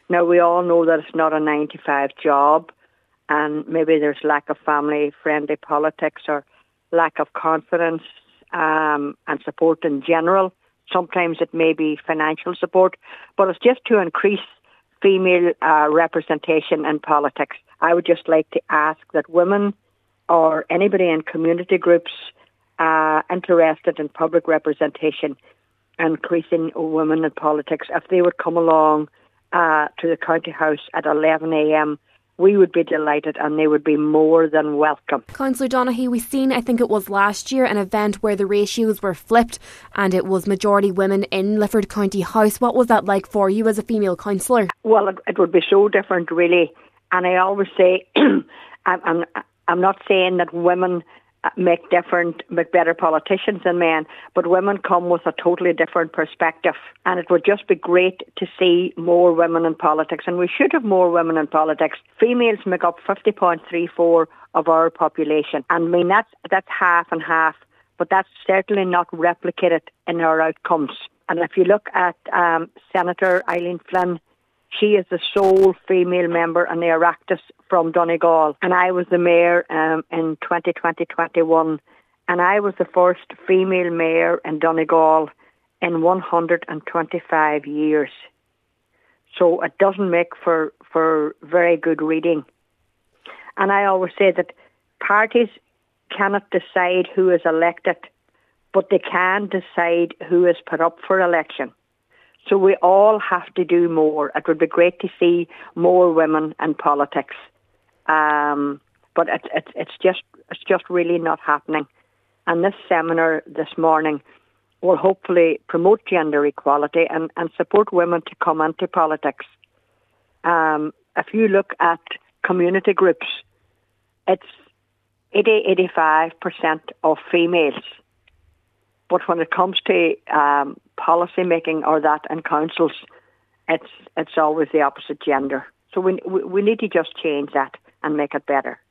Now, we all know that it's not a 9-to-5 job, and maybe there's lack of family-friendly politics or lack of confidence and support in general. Sometimes it may be financial support, but it's just to increase female representation in politics. I would just like to ask that women or anybody in community groups interested in public representation, increasing women in politics, if they would come along to the County House at 11 a.m, we would be delighted and they would be more than welcome. Councillor Donaghy, we've seen, I think it was last year, an event where the ratios were flipped and it was majority women in Lifford County House. What was that like for you as a female councillor? Well, it would be so different, really. And I always say, I'm not saying that women make better politicians than men, but women come with a totally different perspective. And it would just be great to see more women in politics. And we should have more women in politics. Females make up 50.34% of our population. And I mean, that's half and half, but that's certainly not replicated in our outcomes. And if you look at Senator Eileen Flynn, she is the sole female member in the Oireachtas from Donegal. And I was the mayor in 2020-21. And I was the first female mayor in Donegal in 125 years. So it doesn't make for very good reading. And I always say that parties cannot decide who is elected, but they can decide who is put up for election. So we all have to do more. It would be great to see more women in politics, but it's just really not happening. And this seminar this morning will hopefully promote gender equality and support women to come into politics. If you look at community groups, it's 80-85% of females. But when it comes to policy making or that in councils, it's always the opposite gender. So we need to just change that and make it better.